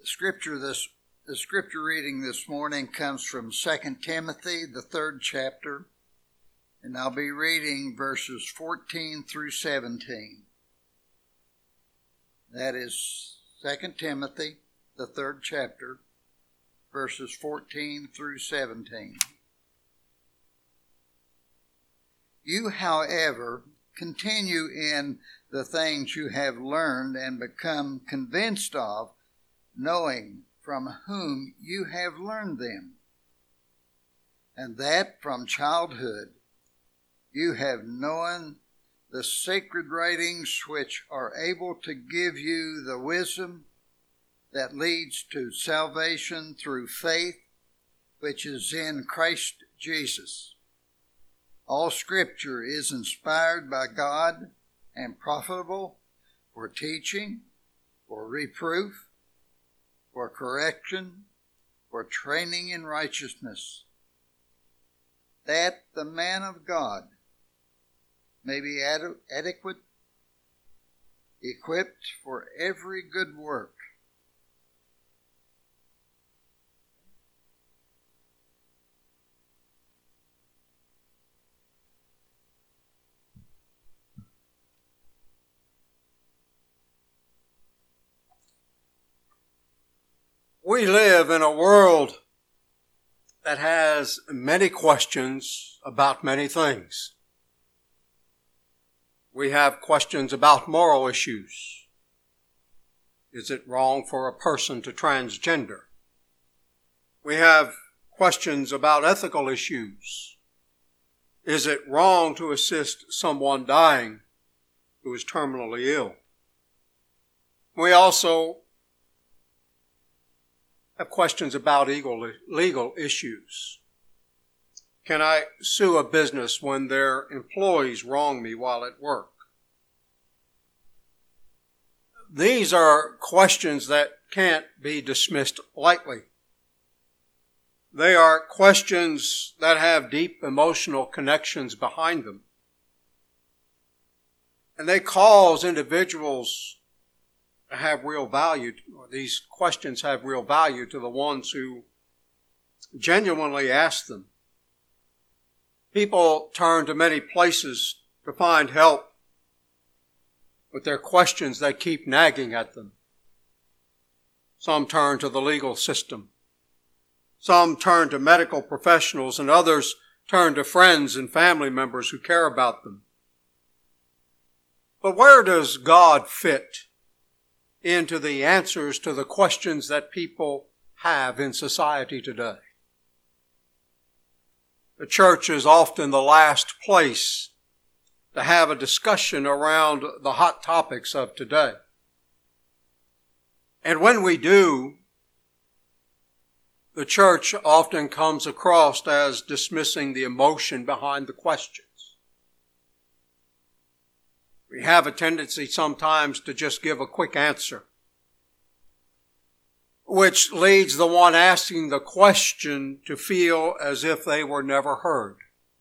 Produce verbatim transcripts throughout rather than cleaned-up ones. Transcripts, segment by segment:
Scripture this the scripture reading this morning comes from Second Timothy, the third chapter, and I'll be reading verses fourteen through seventeen. That is Second Timothy, the third chapter, verses fourteen through seventeen. You, however, continue in the things you have learned and become convinced of, knowing from whom you have learned them, and that from childhood you have known the sacred writings which are able to give you the wisdom that leads to salvation through faith, which is in Christ Jesus. All Scripture is inspired by God and profitable for teaching, for reproof, for correction, for training in righteousness, that the man of God may be ad- adequate, equipped for every good work. We live in a world that has many questions about many things. We have questions about moral issues. Is it wrong for a person to transgender? We have questions about ethical issues. Is it wrong to assist someone dying who is terminally ill? We also have questions about legal, legal issues. Can I sue a business when their employees wrong me while at work? These are questions that can't be dismissed lightly. They are questions that have deep emotional connections behind them. And they cause individuals have real value, or these questions have real value to the ones who genuinely ask them. People turn to many places to find help with their questions that keep nagging at them. Some turn to the legal system. Some turn to medical professionals, and others turn to friends and family members who care about them. But where does God fit into the answers to the questions that people have in society today? The church is often the last place to have a discussion around the hot topics of today. And when we do, the church often comes across as dismissing the emotion behind the questions. We have a tendency sometimes to just give a quick answer, which leads the one asking the question to feel as if they were never heard.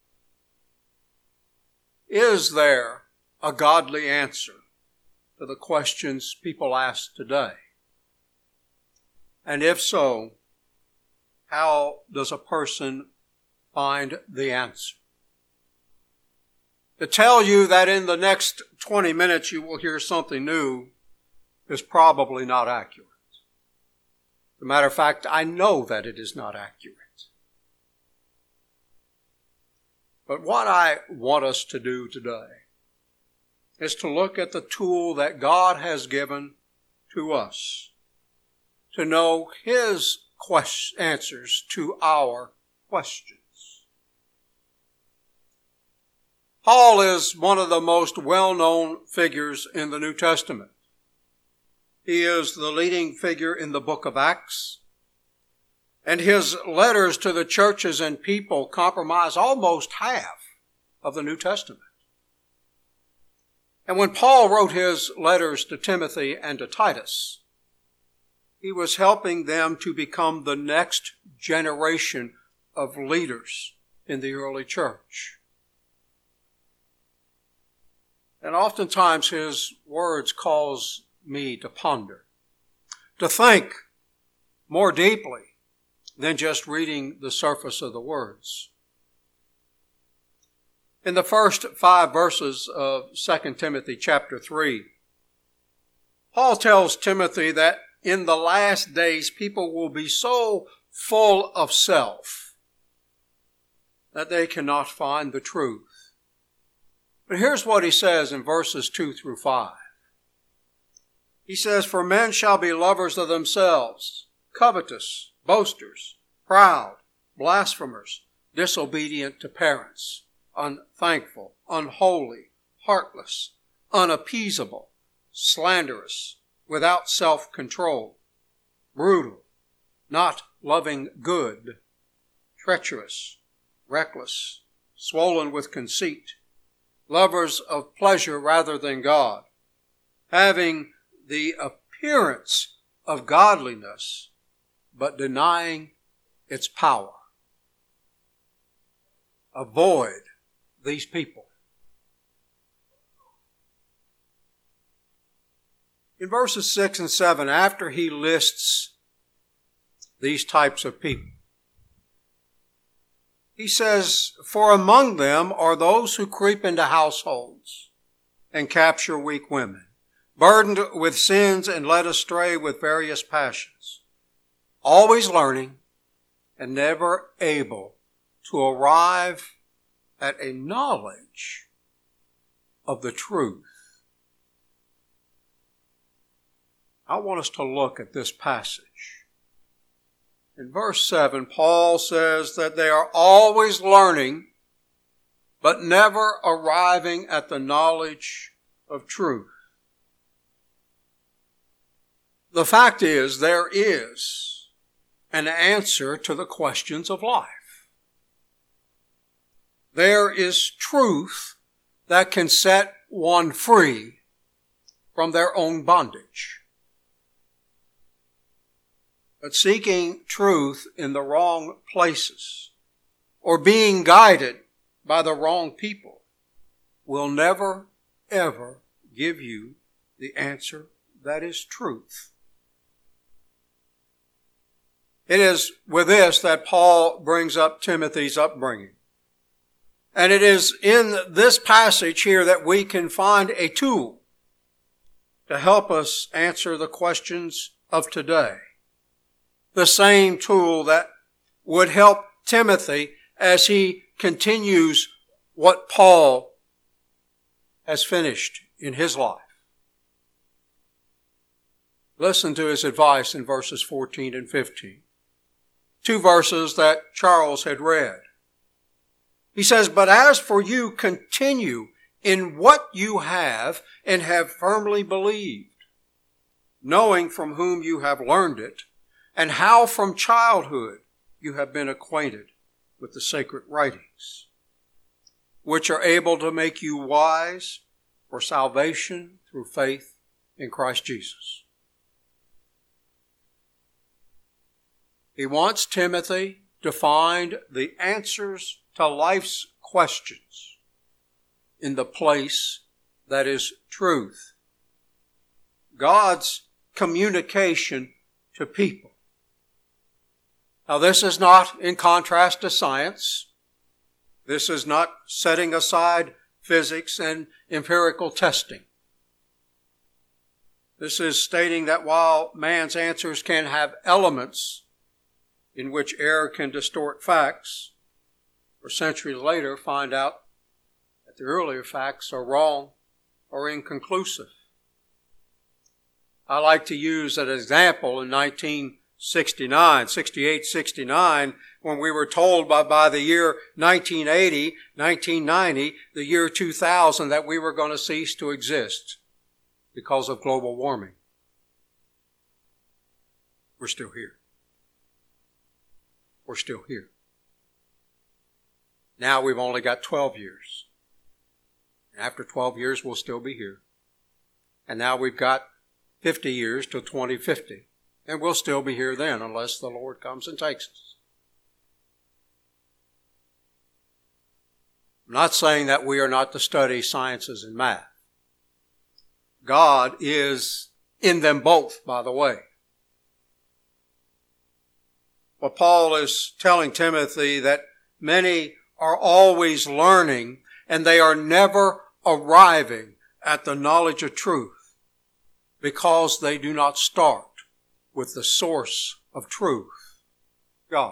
Is there a godly answer to the questions people ask today? And if so, how does a person find the answer? To tell you that in the next twenty minutes you will hear something new is probably not accurate. As a matter of fact, I know that it is not accurate. But what I want us to do today is to look at the tool that God has given to us to know His quest- answers to our questions. Paul is one of the most well-known figures in the New Testament. He is the leading figure in the book of Acts, and his letters to the churches and people comprise almost half of the New Testament. And when Paul wrote his letters to Timothy and to Titus, he was helping them to become the next generation of leaders in the early church. And oftentimes his words cause me to ponder, to think more deeply than just reading the surface of the words. In the first five verses of Second Timothy chapter three, Paul tells Timothy that in the last days people will be so full of self that they cannot find the truth. But here's what he says in verses two through five. He says, "For men shall be lovers of themselves, covetous, boasters, proud, blasphemers, disobedient to parents, unthankful, unholy, heartless, unappeasable, slanderous, without self-control, brutal, not loving good, treacherous, reckless, swollen with conceit, lovers of pleasure rather than God, having the appearance of godliness, but denying its power." Avoid these people. In verses six and seven, after he lists these types of people, he says, "For among them are those who creep into households and capture weak women, burdened with sins and led astray with various passions, always learning and never able to arrive at a knowledge of the truth." I want us to look at this passage. In verse seven, Paul says that they are always learning, but never arriving at the knowledge of truth. The fact is, there is an answer to the questions of life. There is truth that can set one free from their own bondage. But seeking truth in the wrong places or being guided by the wrong people will never, ever give you the answer that is truth. It is with this that Paul brings up Timothy's upbringing. And it is in this passage here that we can find a tool to help us answer the questions of today. The same tool that would help Timothy as he continues what Paul has finished in his life. Listen to his advice in verses fourteen and fifteen. Two verses that Charles had read. He says, "But as for you, continue in what you have and have firmly believed, knowing from whom you have learned it, and how from childhood you have been acquainted with the sacred writings, which are able to make you wise for salvation through faith in Christ Jesus." He wants Timothy to find the answers to life's questions in the place that is truth. God's communication to people. Now, this is not in contrast to science. This is not setting aside physics and empirical testing. This is stating that while man's answers can have elements in which error can distort facts, or centuries later find out that the earlier facts are wrong or inconclusive. I like to use an example in nineteen sixty-nine, sixty-eight, sixty-nine, when we were told by, by the year nineteen eighty, nineteen ninety, the year two thousand, that we were going to cease to exist because of global warming. We're still here. We're still here. Now we've only got twelve years. And after twelve years, we'll still be here. And now we've got fifty years till twenty fifty. And we'll still be here then unless the Lord comes and takes us. I'm not saying that we are not to study sciences and math. God is in them both, by the way. Well, Paul is telling Timothy that many are always learning and they are never arriving at the knowledge of truth because they do not start with the source of truth, God.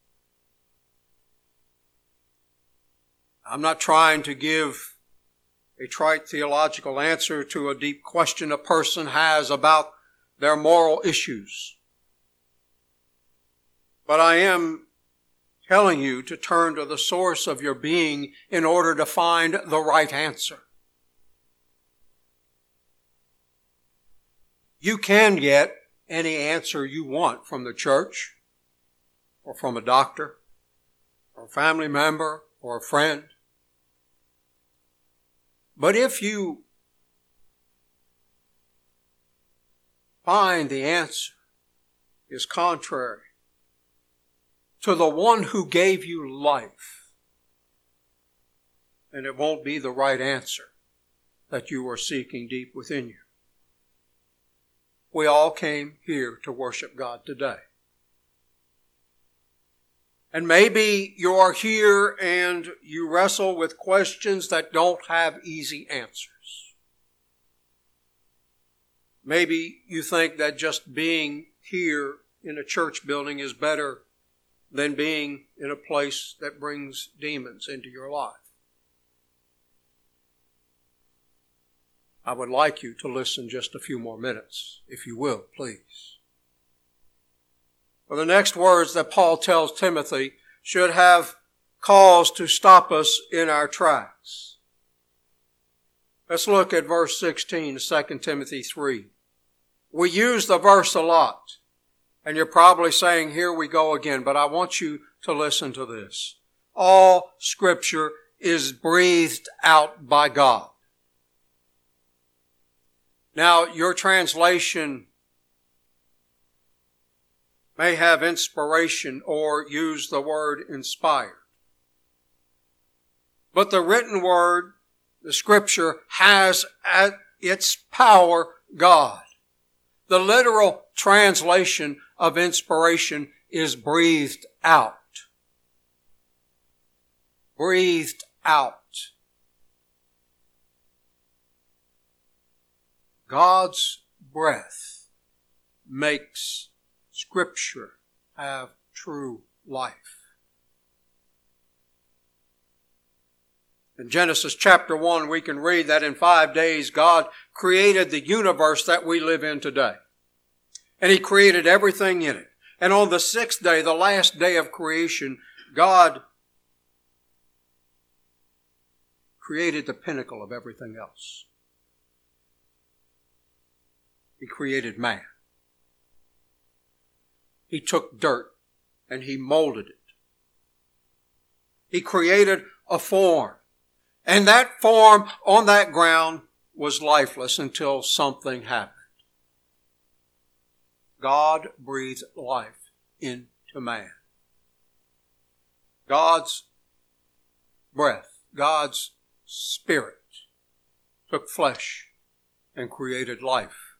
I'm not trying to give a trite theological answer to a deep question a person has about their moral issues. But I am telling you to turn to the source of your being in order to find the right answer. You can get any answer you want from the church or from a doctor or a family member or a friend. But if you find the answer is contrary to the one who gave you life, then it won't be the right answer that you are seeking deep within you. We all came here to worship God today. And maybe you are here and you wrestle with questions that don't have easy answers. Maybe you think that just being here in a church building is better than being in a place that brings demons into your life. I would like you to listen just a few more minutes, if you will, please. For the next words that Paul tells Timothy should have cause to stop us in our tracks. Let's look at verse sixteen of Second Timothy three. We use the verse a lot, and you're probably saying, here we go again, but I want you to listen to this. All Scripture is breathed out by God. Now, your translation may have inspiration or use the word inspired. But the written word, the Scripture, has at its power God. The literal translation of inspiration is breathed out. Breathed out. God's breath makes Scripture have true life. In Genesis chapter one, we can read that in five days God created the universe that we live in today. And He created everything in it. And on the sixth day, the last day of creation, God created the pinnacle of everything else. He created man. He took dirt and He molded it. He created a form. And that form on that ground was lifeless until something happened. God breathed life into man. God's breath, God's Spirit took flesh and created life.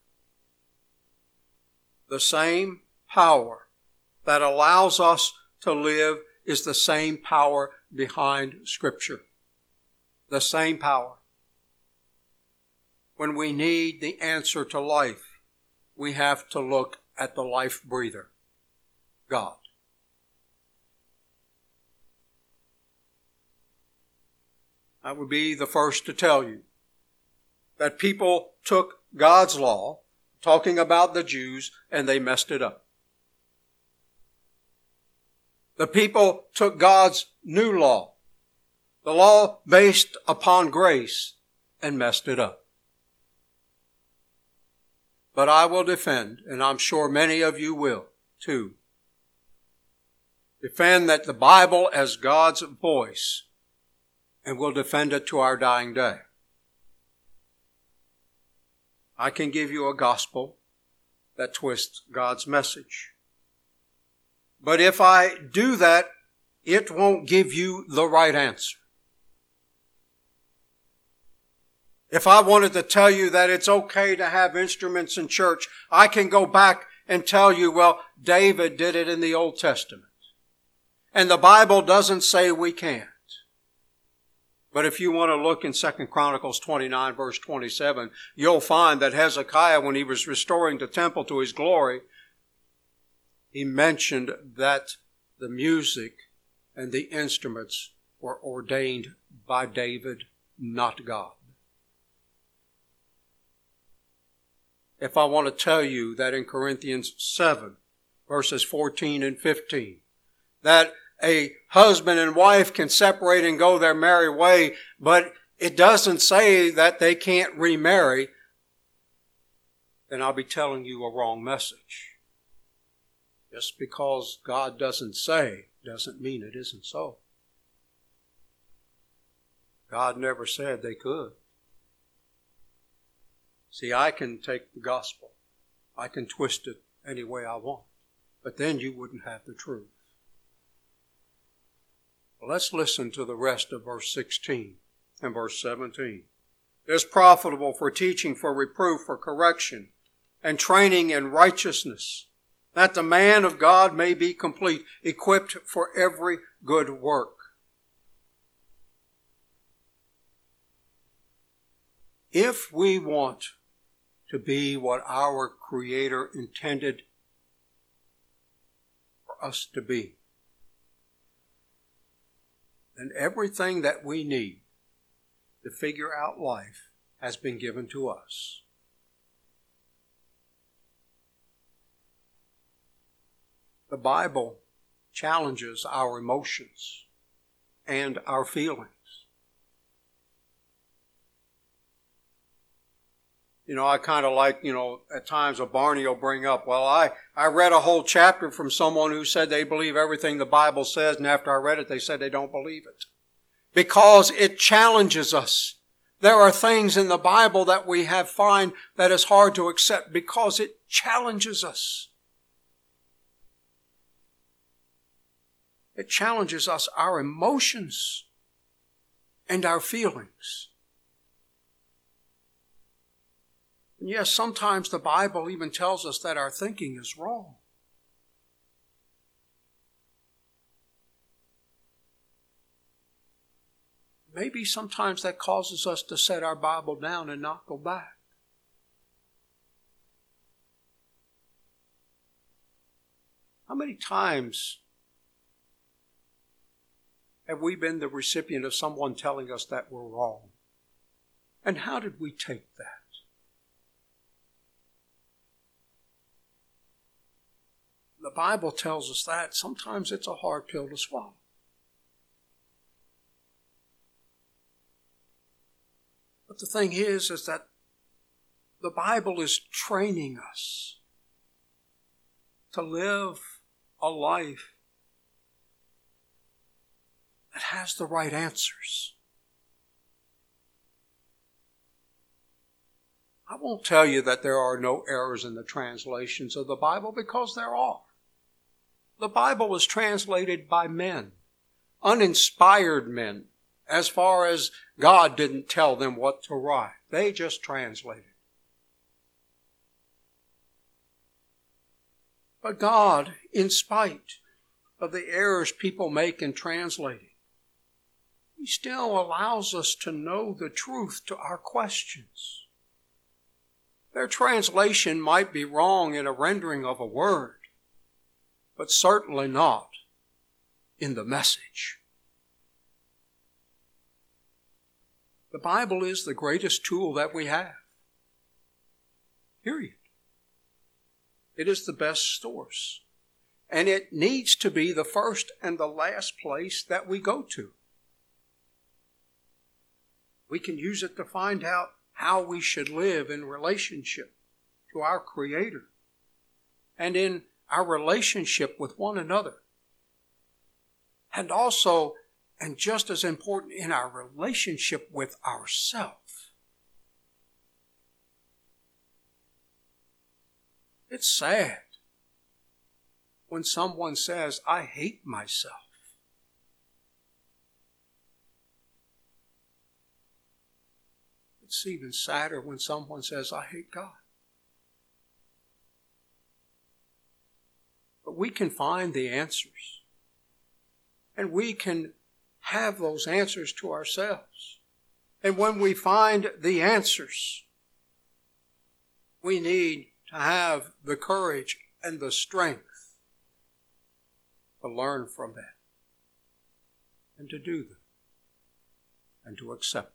The same power that allows us to live is the same power behind Scripture. The same power. When we need the answer to life, we have to look at the life breather, God. I would be the first to tell you that people took God's law, talking about the Jews, and they messed it up. The people took God's new law, the law based upon grace, and messed it up. But I will defend, and I'm sure many of you will too, defend that the Bible as God's voice, and will defend it to our dying day. I can give you a gospel that twists God's message. But if I do that, it won't give you the right answer. If I wanted to tell you that it's okay to have instruments in church, I can go back and tell you, well, David did it in the Old Testament. And the Bible doesn't say we can't. But if you want to look in Second Chronicles twenty-nine, verse twenty-seven, you'll find that Hezekiah, when he was restoring the temple to his glory, he mentioned that the music and the instruments were ordained by David, not God. If I want to tell you that in Corinthians seven, verses fourteen and fifteen, that a husband and wife can separate and go their merry way, but it doesn't say that they can't remarry, then I'll be telling you a wrong message. Just because God doesn't say doesn't mean it isn't so. God never said they could. See, I can take the gospel. I can twist it any way I want. But then you wouldn't have the truth. Well, let's listen to the rest of verse sixteen and verse seventeen. It is profitable for teaching, for reproof, for correction, and training in righteousness, that the man of God may be complete, equipped for every good work. If we want to be what our Creator intended for us to be, then everything that we need to figure out life has been given to us. The Bible challenges our emotions and our feelings. You know, I kind of like, you know, at times a Barney will bring up, well, I, I read a whole chapter from someone who said they believe everything the Bible says, and after I read it, they said they don't believe it. Because it challenges us. There are things in the Bible that we have find that is hard to accept because it challenges us. It challenges us, our emotions and our feelings. And yes, sometimes the Bible even tells us that our thinking is wrong. Maybe sometimes that causes us to set our Bible down and not go back. How many times have we been the recipient of someone telling us that we're wrong? And how did we take that? The Bible tells us that sometimes it's a hard pill to swallow. But the thing is, is that the Bible is training us to live a life that has the right answers. I won't tell you that there are no errors in the translations of the Bible, because there are. The Bible was translated by men, uninspired men, as far as God didn't tell them what to write. They just translated. But God, in spite of the errors people make in translating, He still allows us to know the truth to our questions. Their translation might be wrong in a rendering of a word, but certainly not in the message. The Bible is the greatest tool that we have. Period. It is the best source. And it needs to be the first and the last place that we go to. We can use it to find out how we should live in relationship to our Creator and in our relationship with one another. And also, and just as important, in our relationship with ourselves. It's sad when someone says, I hate myself. It's even sadder when someone says, I hate God. But we can find the answers. And we can have those answers to ourselves. And when we find the answers, we need to have the courage and the strength to learn from them and to do them and to accept them.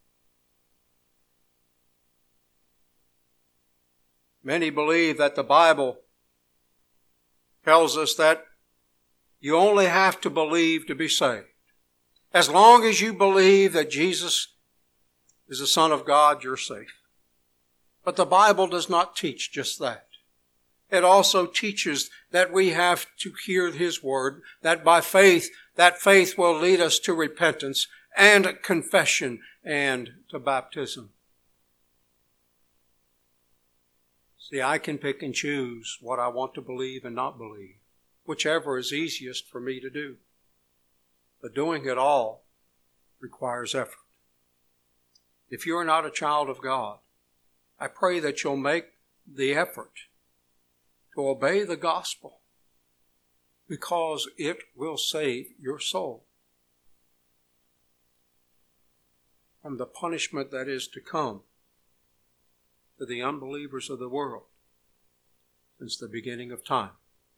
Many believe that the Bible tells us that you only have to believe to be saved. As long as you believe that Jesus is the Son of God, you're safe. But the Bible does not teach just that. It also teaches that we have to hear His word, that by faith, that faith will lead us to repentance and confession and to baptism. See, I can pick and choose what I want to believe and not believe, whichever is easiest for me to do. But doing it all requires effort. If you're not a child of God, I pray that you'll make the effort to obey the gospel, because it will save your soul from the punishment that is to come to the unbelievers of the world since the beginning of time.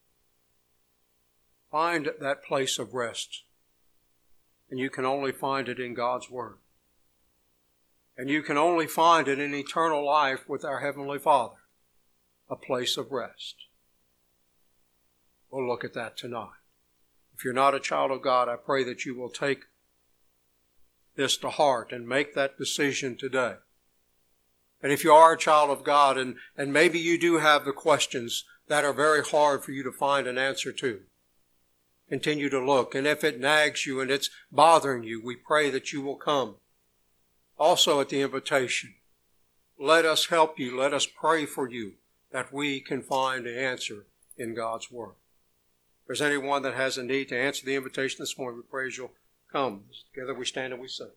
Find that place of rest, and you can only find it in God's Word. And you can only find it in eternal life with our Heavenly Father, a place of rest. We'll look at that tonight. If you're not a child of God, I pray that you will take this to heart and make that decision today. And if you are a child of God, and, and maybe you do have the questions that are very hard for you to find an answer to, continue to look. And if it nags you and it's bothering you, we pray that you will come. Also at the invitation, let us help you, let us pray for you, that we can find an answer in God's Word. If there's anyone that has a need to answer the invitation this morning, we pray as you'll come. Together we stand and we sing.